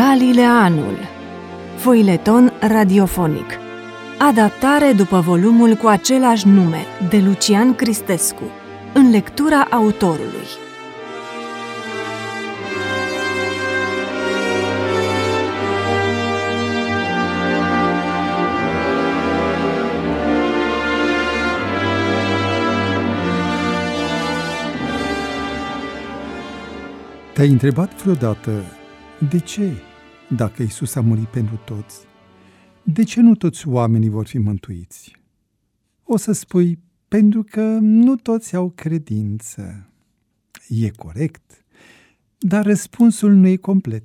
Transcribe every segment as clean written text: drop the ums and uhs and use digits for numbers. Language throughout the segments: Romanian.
Galileanul. Foileton radiofonic. Adaptare după volumul cu același nume, de Lucian Cristescu, în lectura autorului. Te-ai întrebat vreodată de ce, dacă Iisus a murit pentru toți, de ce nu toți oamenii vor fi mântuiți? O să spui, pentru că nu toți au credință. E corect, dar răspunsul nu e complet.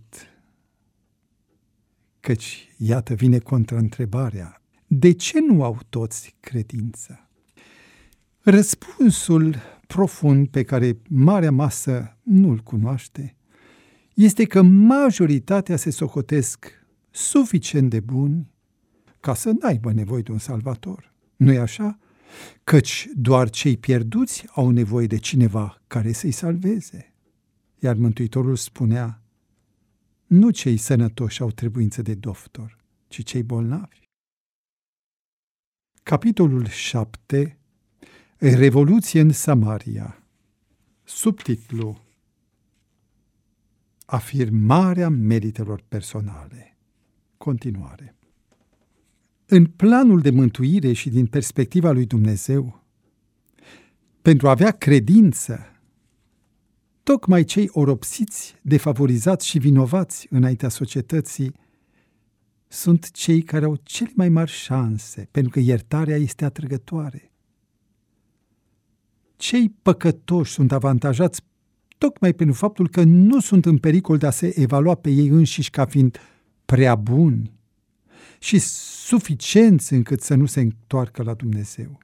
Căci, iată, vine contraîntrebarea, de ce nu au toți credință? Răspunsul profund pe care marea masă nu-l cunoaște este că majoritatea se socotesc suficient de buni ca să n-aibă nevoie de un salvator. Nu-i așa? Căci doar cei pierduți au nevoie de cineva care să-i salveze. Iar Mântuitorul spunea, nu cei sănătoși au trebuință de doctor, ci cei bolnavi. Capitolul 7. Revoluție în Samaria. Subtitlu: Afirmarea meritelor personale. Continuare. În planul de mântuire și din perspectiva lui Dumnezeu, pentru a avea credință, tocmai cei oropsiți, defavorizați și vinovați înaintea societății sunt cei care au cele mai mari șanse, pentru că iertarea este atrăgătoare. Cei păcătoși sunt avantajați tocmai pentru faptul că nu sunt în pericol de a se evalua pe ei înșiși ca fiind prea buni și suficienți încât să nu se întoarcă la Dumnezeu.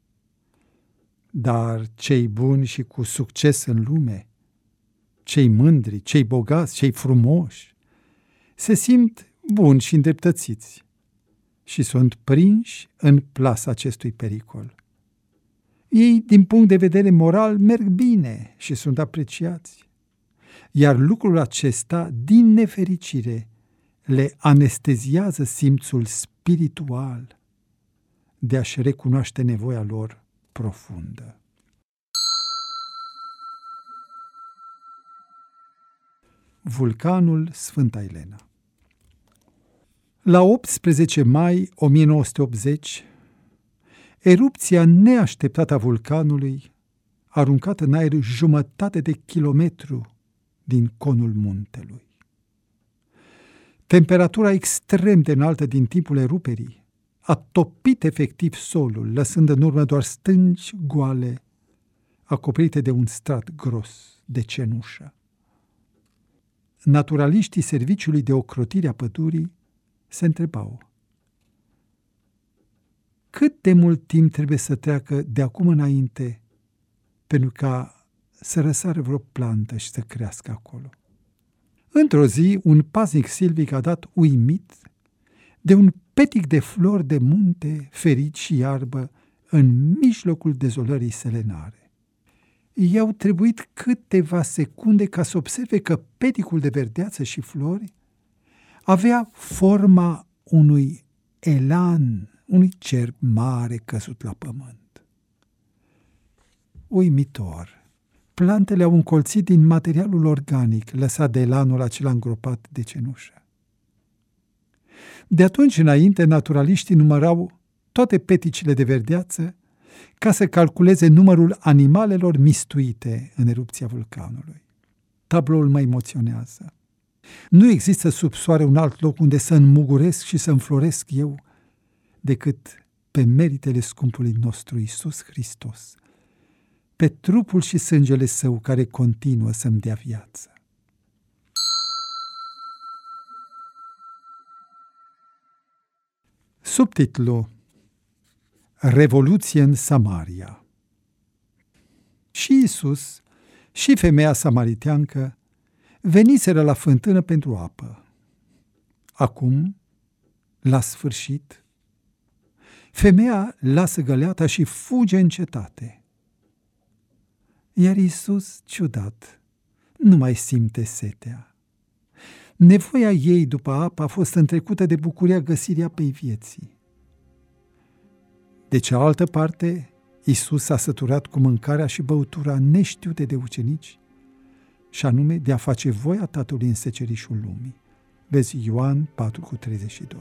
Dar cei buni și cu succes în lume, cei mândri, cei bogați, cei frumoși, se simt buni și îndreptățiți și sunt prinși în plasa acestui pericol. Ei, din punct de vedere moral, merg bine și sunt apreciați. Iar lucrul acesta, din nefericire, le anesteziază simțul spiritual de a-și recunoaște nevoia lor profundă. Vulcanul Sfânta Elena. La 18 mai 1980, erupția neașteptată a vulcanului a aruncat în aer jumătate de kilometru din conul muntelui. Temperatura extrem de înaltă din timpul eruperii a topit efectiv solul, lăsând în urmă doar stânci goale, acoperite de un strat gros de cenușă. Naturaliștii Serviciului de Ocrotire a Pădurii se întrebau: cât de mult timp trebuie să treacă de acum înainte pentru ca să răsară vreo plantă și să crească acolo? Într-o zi, un paznic silvic a dat uimit de un petic de flori de munte, ferici și iarbă în mijlocul dezolării selenare. I-au trebuit câteva secunde ca să observe că peticul de verdeață și flori avea forma unui elan, unui cerb mare căzut la pământ. Uimitor! Plantele au încolțit din materialul organic lăsat de elanul acela îngropat de cenușă. De atunci înainte, naturaliștii numărau toate peticile de verdeață ca să calculeze numărul animalelor mistuite în erupția vulcanului. Tabloul mă emoționează. Nu există sub soare un alt loc unde să înmuguresc și să înfloresc eu decât pe meritele scumpului nostru Iisus Hristos, pe trupul și sângele Său care continuă să-mi dea viață. Subtitlu: Revoluție în Samaria. Și Iisus și femeia samariteancă veniseră la fântână pentru apă. Acum, la sfârșit, femeia lasă găleata și fuge în cetate. Iar Iisus, ciudat, nu mai simte setea. Nevoia ei după apă a fost întrecută de bucuria găsirii apei vieții. De cealaltă parte, Iisus s-a săturat cu mâncarea și băutura neștiute de ucenici, și anume de a face voia Tatălui în secerișul lumii. Vezi Ioan 4,32.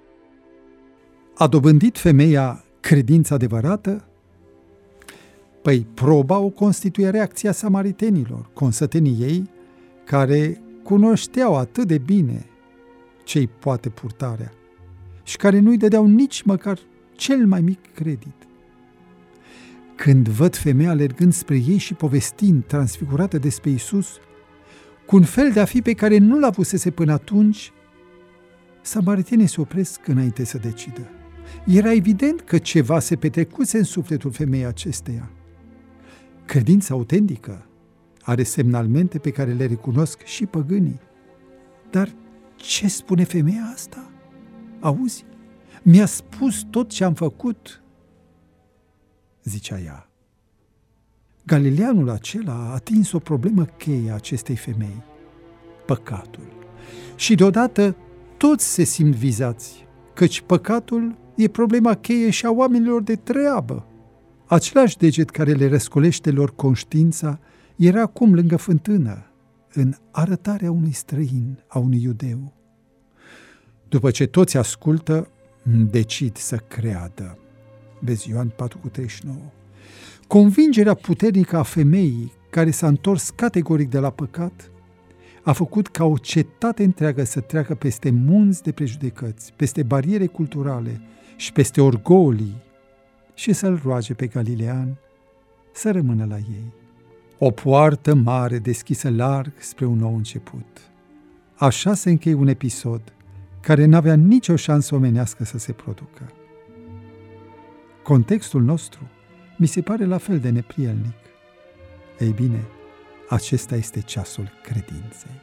A dobândit femeia credința adevărată? Păi proba o constituie reacția samaritenilor, consătenii ei, care cunoșteau atât de bine ce-i poate purtarea și care nu-i dădeau nici măcar cel mai mic credit. Când văd femeia alergând spre ei și povestind, transfigurată despre Iisus, cu un fel de a fi pe care nu l-avusese până atunci, samaritenii se opresc înainte să decidă. Era evident că ceva se petrecuse în sufletul femeii acesteia. Credința autentică are semnalmente pe care le recunosc și păgânii. Dar ce spune femeia asta? Auzi? Mi-a spus tot ce am făcut, zicea ea. Galileanul acela a atins o problemă cheie a acestei femei, păcatul. Și deodată toți se simt vizați, căci păcatul e problema cheie și a oamenilor de treabă. Același deget care le răscolește lor conștiința era acum lângă fântână, în arătarea unui străin, a unui iudeu. După ce toți ascultă, decid să creadă. Vezi Ioan 4,39. Convingerea puternică a femeii, care s-a întors categoric de la păcat, a făcut ca o cetate întreagă să treacă peste munți de prejudecăți, peste bariere culturale și peste orgolii și să-l roage pe Galilean să rămână la ei. O poartă mare deschisă larg spre un nou început. Așa se încheie un episod care n-avea nicio șansă omenească să se producă. Contextul nostru mi se pare la fel de neprielnic. Ei bine, acesta este ceasul credinței.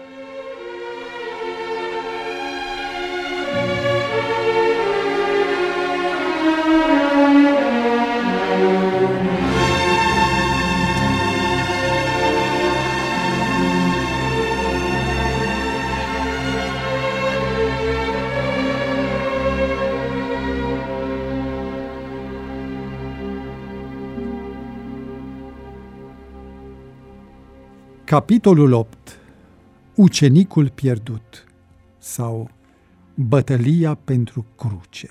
Capitolul 8. Ucenicul pierdut sau bătălia pentru cruce.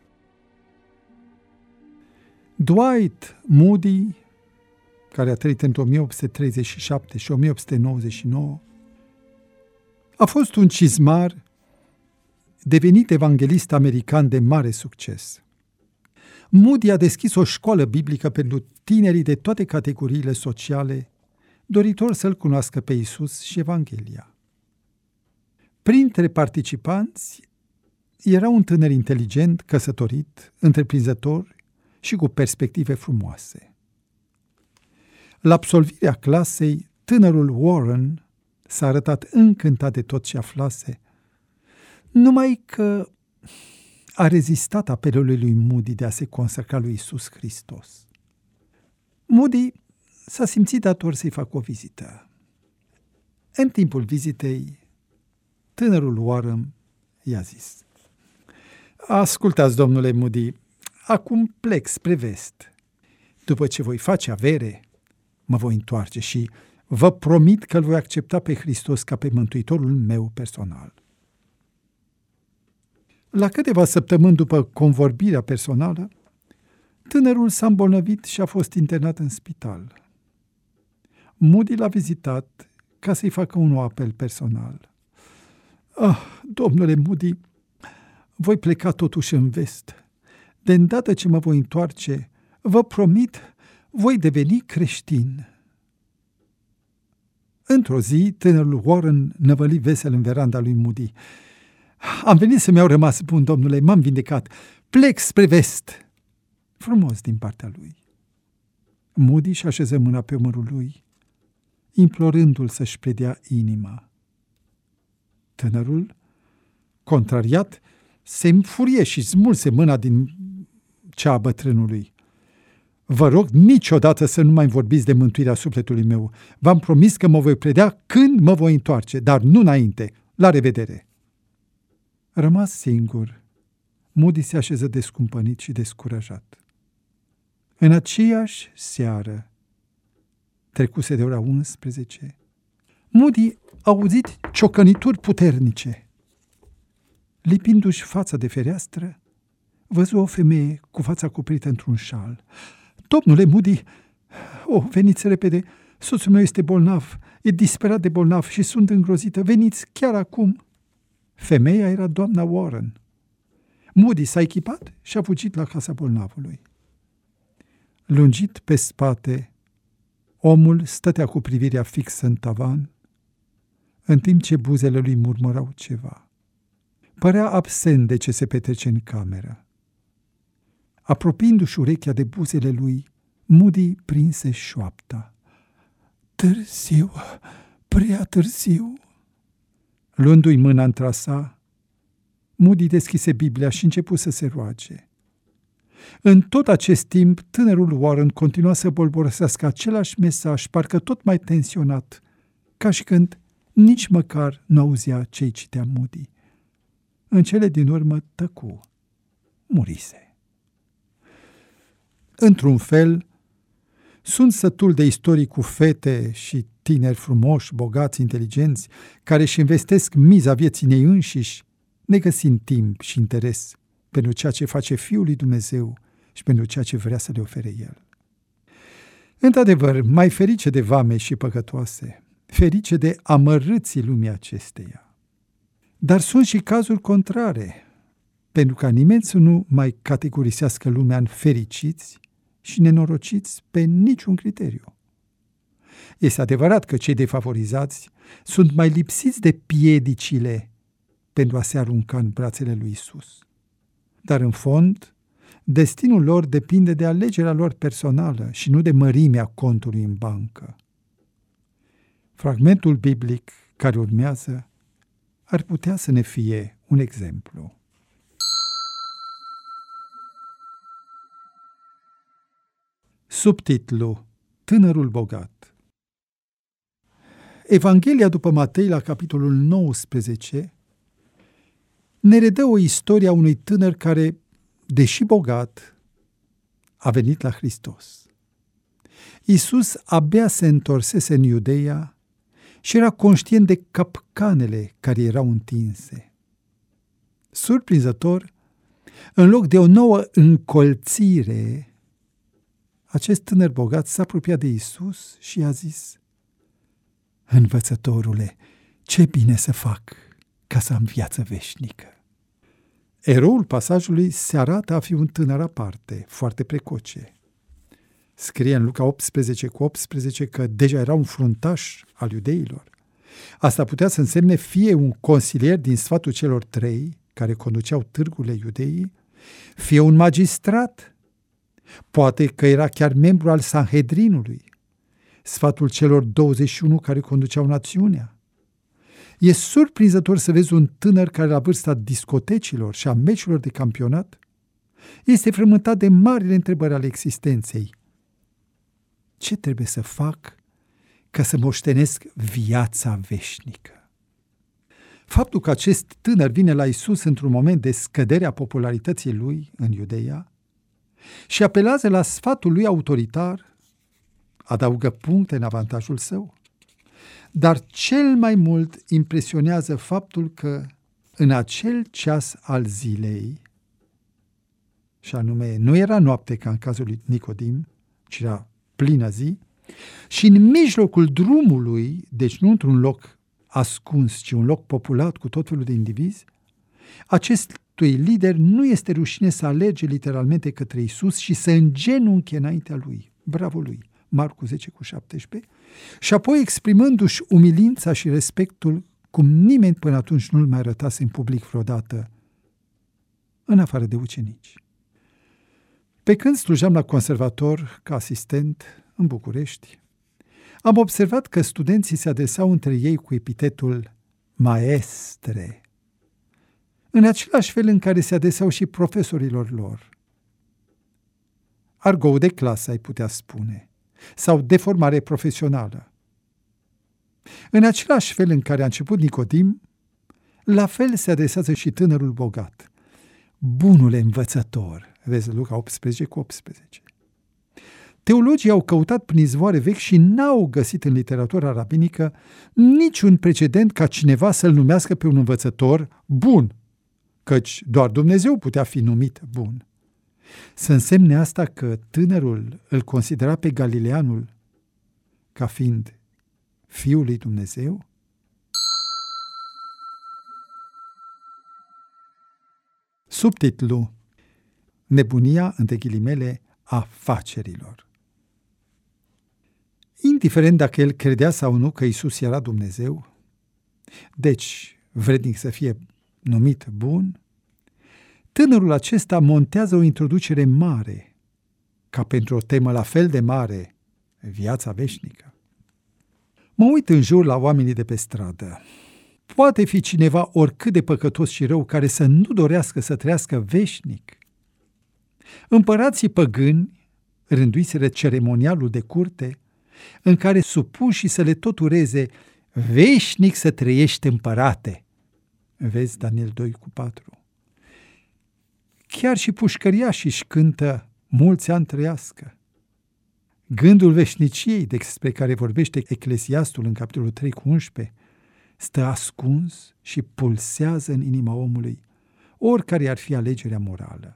Dwight Moody, care a trăit între 1837 și 1899, a fost un cizmar devenit evanghelist american de mare succes. Moody a deschis o școală biblică pentru tinerii de toate categoriile sociale, doritor să-L cunoască pe Iisus și Evanghelia. Printre participanți era un tânăr inteligent, căsătorit, întreprinzător și cu perspective frumoase. La absolvirea clasei, tânărul Warren s-a arătat încântat de tot ce aflase, numai că a rezistat apelului lui Moody de a se consacra lui Iisus Hristos. Moody s-a simțit dator să-i facă o vizită. În timpul vizitei, tânărul Warren i-a zis: ascultați, domnule Moody, acum plec spre vest. După ce voi face avere, mă voi întoarce și vă promit că îl voi accepta pe Hristos ca pe mântuitorul meu personal. La câteva săptămâni după convorbirea personală, tânărul s-a îmbolnăvit și a fost internat în spital. Moody l-a vizitat ca să-i facă un apel personal. Domnule Moody, voi pleca totuși în vest. De îndată ce mă voi întoarce, vă promit, voi deveni creștin. Într-o zi, tânărul Warren năvăli vesel în veranda lui Moody. Am venit să mi-au rămas bun, domnule, m-am vindecat. Plec spre vest. Frumos din partea lui. Moody și așeză mâna pe umărul lui, implorându-l să-și predea inima. Tânărul, contrariat, se înfurie și smulse mâna din cea a bătrânului. Vă rog niciodată să nu mai vorbiți de mântuirea sufletului meu. V-am promis că mă voi predea când mă voi întoarce, dar nu înainte. La revedere! Rămas singur, Moody se așeză descumpănit și descurajat. În aceeași seară, trecuse de ora 11, Moody a auzit ciocănituri puternice. Lipindu-și fața de fereastră, văzu o femeie cu fața acoperită într-un șal. Domnule Moody, veniți repede, soțul meu este bolnav, e disperat de bolnav și sunt îngrozită, veniți chiar acum. Femeia era doamna Warren. Moody s-a echipat și a fugit la casa bolnavului. Lungit pe spate, omul stătea cu privirea fixă în tavan, în timp ce buzele lui murmurau ceva. Părea absent de ce se petrece în cameră. Apropiindu-și urechea de buzele lui, Moody prinse șoapta. Târziu, prea târziu. Luându-i mâna între a sa, Moody deschise Biblia și începu să se roage. În tot acest timp, tânărul Warren continua să bolborosească același mesaj, parcă tot mai tensionat, ca și când nici măcar nu auzea ce-i citea Moody. În cele din urmă tăcu. Murise. Într-un fel, sunt sătul de istorii cu fete și tineri frumoși, bogați, inteligenți, care își investesc miza vieții ei înșiși, negăsind timp și interes pentru ceea ce face Fiul lui Dumnezeu și pentru ceea ce vrea să le ofere El. Într-adevăr, mai ferice de vame și păcătoase, ferice de amărâții lumii acesteia. Dar sunt și cazuri contrare, pentru ca nimeni să nu mai categorisească lumea în fericiți și nenorociți pe niciun criteriu. Este adevărat că cei defavorizați sunt mai lipsiți de piedicile pentru a se arunca în brațele lui Isus. Dar în fond, destinul lor depinde de alegerea lor personală și nu de mărimea contului în bancă. Fragmentul biblic care urmează ar putea să ne fie un exemplu. Subtitlu: Tânărul bogat. Evanghelia după Matei, la capitolul 19, ne redă o istorie a unui tânăr care, deși bogat, a venit la Hristos. Iisus abia se întorsese în Iudeea și era conștient de capcanele care erau întinse. Surprinzător, în loc de o nouă încolțire, acest tânăr bogat s-a apropiat de Iisus și i-a zis: Învățătorule, ce bine să fac ca să am viață veșnică. Eroul pasajului se arată a fi un tânăr aparte, foarte precoce. Scrie în Luca 18:18 că deja era un fruntaș al iudeilor. Asta putea să însemne fie un consilier din sfatul celor 3 care conduceau târgurile iudeii, fie un magistrat. Poate că era chiar membru al Sanhedrinului, sfatul celor 21 care conduceau națiunea. E surprinzător să vezi un tânăr care, la vârsta discotecilor și a meciurilor de campionat, este frământat de marile întrebări ale existenței. Ce trebuie să fac ca să moștenesc viața veșnică? Faptul că acest tânăr vine la Iisus într-un moment de scădere a popularității lui în Iudeea și apelează la sfatul lui autoritar, adaugă puncte în avantajul său. Dar cel mai mult impresionează faptul că în acel ceas al zilei, și anume nu era noapte ca în cazul lui Nicodim, ci era plină zi, și în mijlocul drumului, deci nu într-un loc ascuns, ci un loc populat cu tot felul de indivizi, acestui lider nu este rușine să alerge literalmente către Iisus și să îngenunche înaintea lui. Bravo lui! Marcu 10:17, și apoi exprimându-și umilința și respectul cum nimeni până atunci nu-l mai arătase în public vreodată, în afară de ucenici. Pe când slujam la conservator ca asistent în București, am observat că studenții se adresau între ei cu epitetul maestre, în același fel în care se adresau și profesorilor lor. Argou de clasă, ai putea spune, sau deformare profesională. În același fel în care a început Nicodim, La fel se adresează și tânărul bogat. Bunule învățător, vezi Luca 18:18. Teologii au căutat prin izvoare vechi și n-au găsit în literatura rabinică niciun precedent ca cineva să-l numească pe un învățător bun, căci doar Dumnezeu putea fi numit bun. Să însemne asta că tânărul îl considera pe Galileanul ca fiind Fiul lui Dumnezeu? Subtitlu: Nebunia, între ghilimele, afacerilor. Indiferent dacă el credea sau nu că Iisus era Dumnezeu, deci vrednic să fie numit bun, tânărul acesta montează o introducere mare, ca pentru o temă la fel de mare, viața veșnică. Mă uit în jur la oamenii de pe stradă. Poate fi cineva oricât de păcătos și rău care să nu dorească să trăiască veșnic? Împărații păgâni rânduiseră ceremonialul de curte în care supușii să le tot ureze: veșnic să trăiești, împărate. Vezi Daniel 2:4. Chiar și pușcăriașii își cântă: mulți ani trăiască. Gândul veșniciei despre care vorbește Eclesiastul în capitolul 3:11 stă ascuns și pulsează în inima omului, oricare ar fi alegerea morală.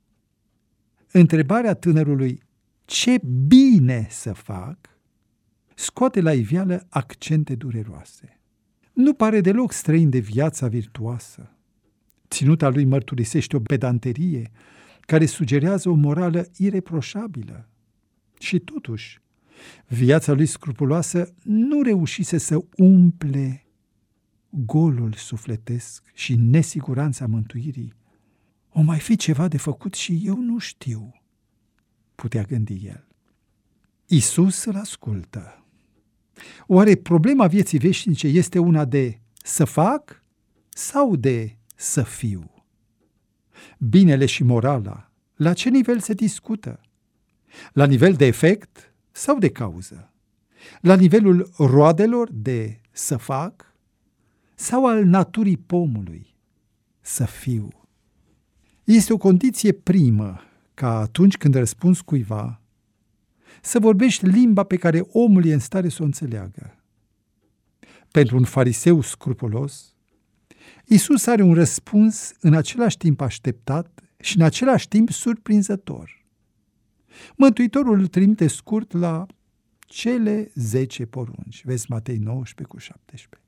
Întrebarea tânărului ce bine să fac scoate la iveală accente dureroase. Nu pare deloc străin de viața virtuoasă. Ținuta lui mărturisește o pedanterie care sugerează o morală ireproșabilă. Și totuși, viața lui scrupuloasă nu reușise să umple golul sufletesc și nesiguranța mântuirii. O mai fi ceva de făcut și eu nu știu, putea gândi el. Iisus îl ascultă. Oare problema vieții veșnice este una de să fac sau de să fiu? Binele și morala, la ce nivel se discută? La nivel de efect sau de cauză? La nivelul roadelor de să fac sau al naturii pomului, să fiu? Este o condiție primă ca atunci când răspunzi cuiva să vorbești limba pe care omul e în stare să o înțeleagă. Pentru un fariseu scrupulos, Iisus are un răspuns în același timp așteptat și în același timp surprinzător. Mântuitorul îl trimite scurt la cele 10 porunci. Vezi Matei 19:17.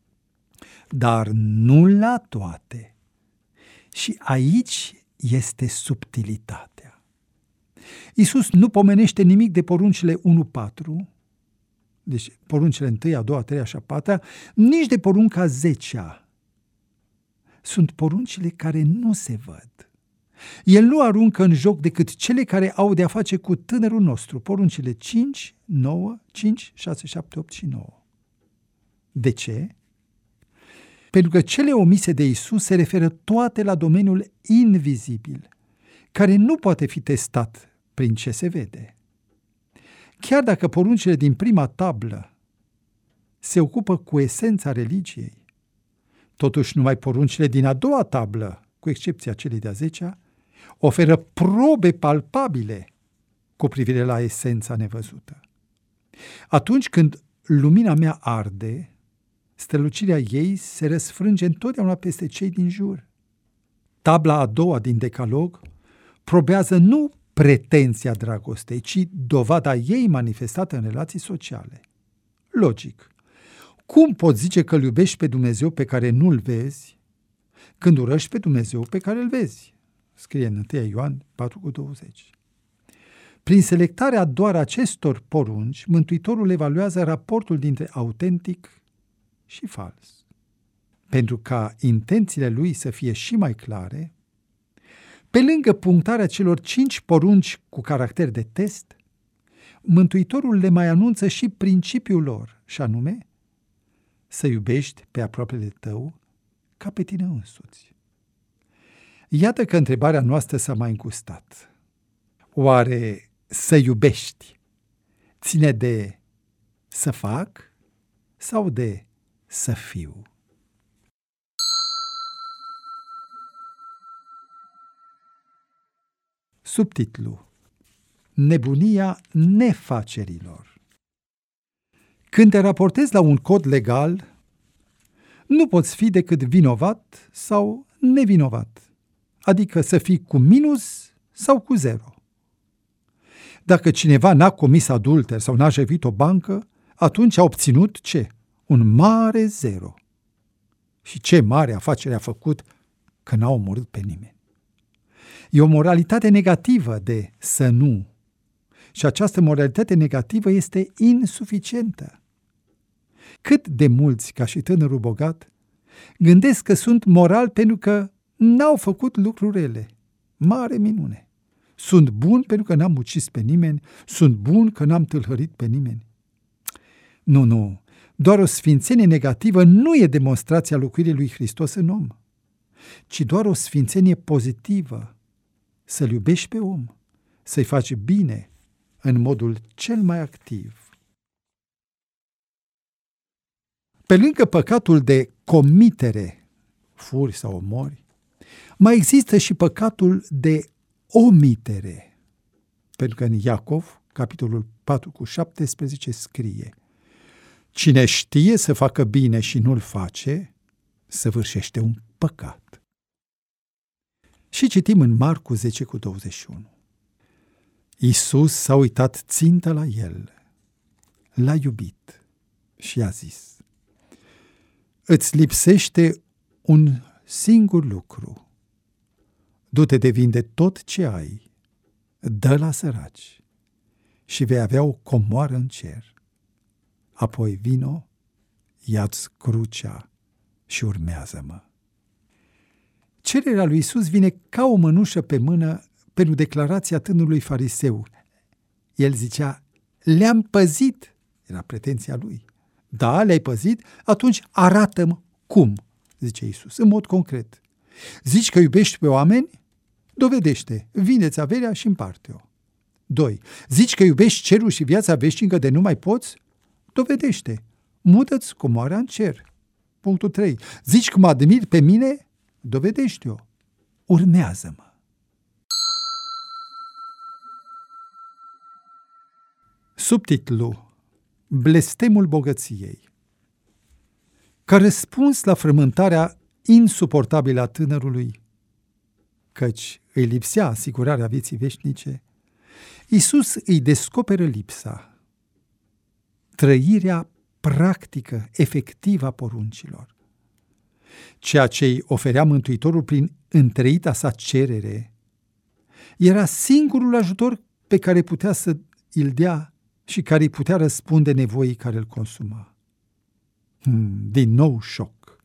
Dar nu la toate. Și aici este subtilitatea. Iisus nu pomenește nimic de poruncile 1-4, deci poruncile 1, a 2, a 3, a 4, nici de porunca 10-a. Sunt poruncile care nu se văd. El nu aruncă în joc decât cele care au de-a face cu tânărul nostru, poruncile 5, 9, 5, 6, 7, 8 și 9. De ce? Pentru că cele omise de Iisus se referă toate la domeniul invizibil, care nu poate fi testat prin ce se vede. Chiar dacă poruncile din prima tablă se ocupă cu esența religiei, totuși numai poruncile din a doua tablă, cu excepția celei de-a 10-a, oferă probe palpabile cu privire la esența nevăzută. Atunci când lumina mea arde, strălucirea ei se răsfrânge întotdeauna peste cei din jur. Tabla a doua din Decalog probează nu pretenția dragostei, ci dovada ei manifestată în relații sociale. Logic. Cum poți zice că îl iubești pe Dumnezeu pe care nu-l vezi, când urăști pe Dumnezeu pe care îl vezi? Scrie în 1 Ioan 4:20. Prin selectarea doar acestor porunci, Mântuitorul evaluează raportul dintre autentic și fals. Pentru ca intențiile lui să fie și mai clare, pe lângă punctarea celor 5 porunci cu caracter de test, Mântuitorul le mai anunță și principiul lor, și anume să iubești pe aproapele tău ca pe tine însuți. Iată că întrebarea noastră s-a mai îngustat. Oare să iubești ține de să fac sau de să fiu? Subtitlu: Nebunia nefacerilor. Când te raportezi la un cod legal, nu poți fi decât vinovat sau nevinovat, adică să fii cu minus sau cu zero. Dacă cineva n-a comis adulter sau n-a jevit o bancă, atunci a obținut ce? Un mare zero. Și ce mare afacere a făcut că n-a omorât pe nimeni. E o moralitate negativă de să nu. Și această moralitate negativă este insuficientă. Cât de mulți, ca și tânărul bogat, gândesc că sunt moral pentru că n-au făcut lucruri rele. Mare minune! Sunt bun pentru că n-am ucis pe nimeni, sunt bun că n-am tâlhărit pe nimeni. Nu, doar o sfințenie negativă nu e demonstrația locuirii lui Hristos în om, ci doar o sfințenie pozitivă, să-l iubești pe om, să-i faci bine în modul cel mai activ. Pe lângă păcatul de comitere, furi sau omori, mai există și păcatul de omitere. Pentru că în Iacov, capitolul 4:17 scrie: cine știe să facă bine și nu-l face, săvârșește un păcat. Și citim în Marcu 10:21. Iisus s-a uitat țintă la el, l-a iubit și a zis: îți lipsește un singur lucru. Du-te de vinde tot ce ai, dă la săraci și vei avea o comoară în cer. Apoi vino, ia-ți crucea și urmează-mă. Cererea lui Iisus vine ca o mănușă pe mână pentru declarația tânărului fariseu. El zicea: le-am păzit, era pretenția lui. Da, le-ai păzit? Atunci arată-mi cum, zice Iisus, în mod concret. Zici că iubești pe oameni? Dovedește, vinde-ți averea și împarte-o. 2. Zici că iubești cerul și viața veșnică de nu mai poți? Dovedește, mută-ți comoara în cer. Punctul 3. Zici că mă admiri pe mine? Dovedește-o. Urmează-mă. Subtitlu: Blestemul bogăției. Ca răspuns la frământarea insuportabilă a tânărului, căci îi lipsea asigurarea vieții veșnice, Iisus îi descoperă lipsa, trăirea practică, efectivă a poruncilor. Ceea ce îi oferea Mântuitorul prin întreita sa cerere era singurul ajutor pe care putea să îl dea și care îi putea răspunde nevoii care îl consuma. Din nou șoc.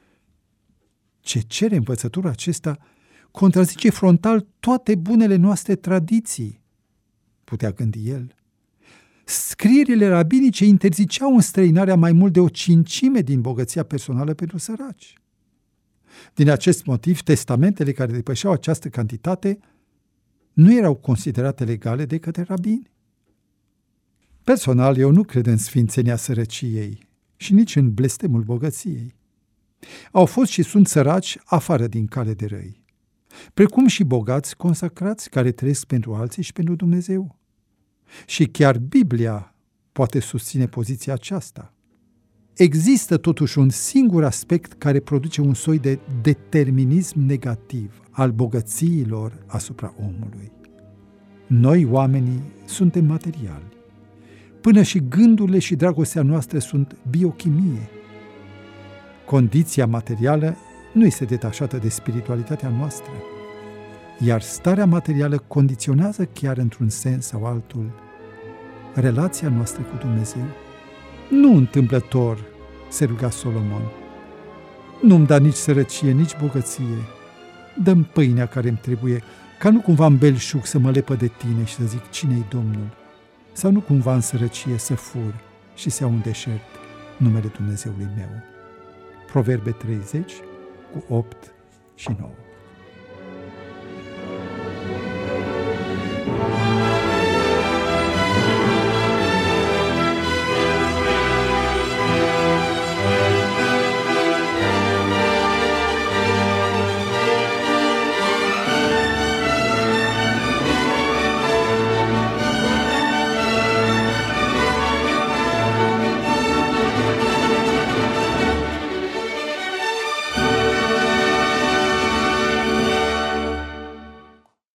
Ce cere învățătura acesta contrazice frontal toate bunele noastre tradiții, putea gândi el. Scrierile rabinice interziceau înstrăinarea mai mult de 1/5 din bogăția personală pentru săraci. Din acest motiv, testamentele care depășeau această cantitate nu erau considerate legale de către rabini. Personal, eu nu cred în sfințenia sărăciei și nici în blestemul bogăției. Au fost și sunt săraci afară din cale de răi, precum și bogați consacrați care trăiesc pentru alții și pentru Dumnezeu. Și chiar Biblia poate susține poziția aceasta. Există totuși un singur aspect care produce un soi de determinism negativ al bogățiilor asupra omului. Noi, oamenii, suntem materiali. Până și gândurile și dragostea noastră sunt biochimie. Condiția materială nu este detașată de spiritualitatea noastră, iar starea materială condiționează chiar într-un sens sau altul relația noastră cu Dumnezeu. Nu întâmplător se ruga Solomon: nu-mi da nici sărăcie, nici bogăție, dă-mi pâinea care îmi trebuie, ca nu cumva în belșug să mă lepă de tine și să zic cine-i Domnul, sau nu cumva în sărăcie să fur și să iau în deșert numele Dumnezeului meu. Proverbe 30:8 și 9.